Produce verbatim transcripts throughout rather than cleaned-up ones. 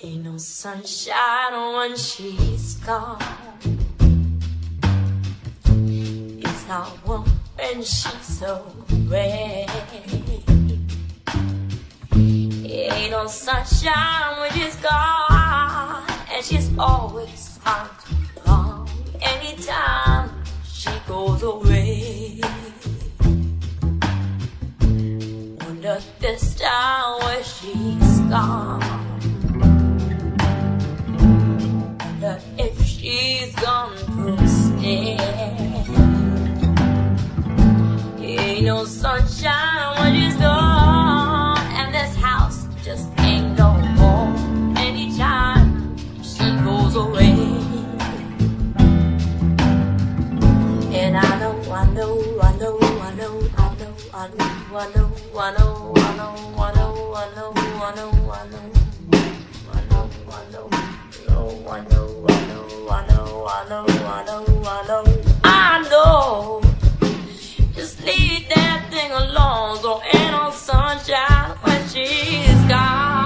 Ain't no sunshine when she's gone. It's not warm when she's away. Ain't no sunshine when she's gone, and she's always on too long. Anytime she goes away, wonder this time where she's gone. Wonder if she's gone to stay. Ain't no sunshine when she's gone, and this house just ain't no home. Anytime she goes away, and I know, I know, I know, I know, I know, I know, I know, I know, I know, I know, I know, I know, I know, I know, I know, no, I know, I know, I know, I know, I know, I know, I know. Just leave that thing alone, so ain't no sunshine when she's gone.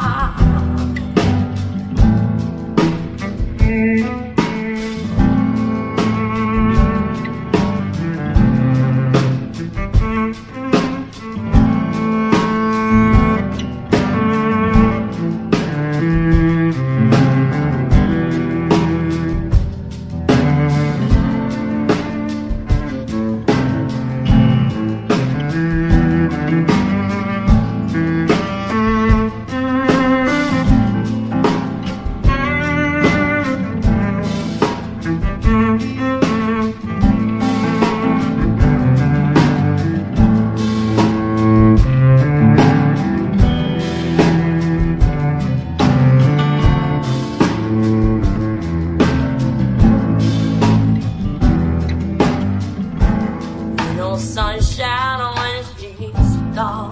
Sunshine when she's gone.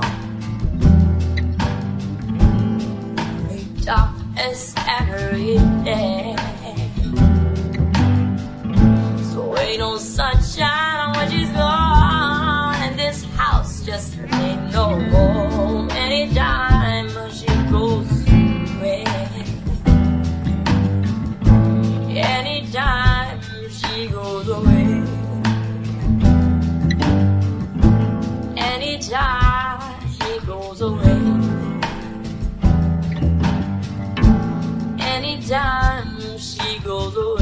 The darkness every day. So ain't no sunshine when she's gone, and this house just ain't no home. Anytime she goes away, anytime she goes away, anytime she goes away, anytime she goes away.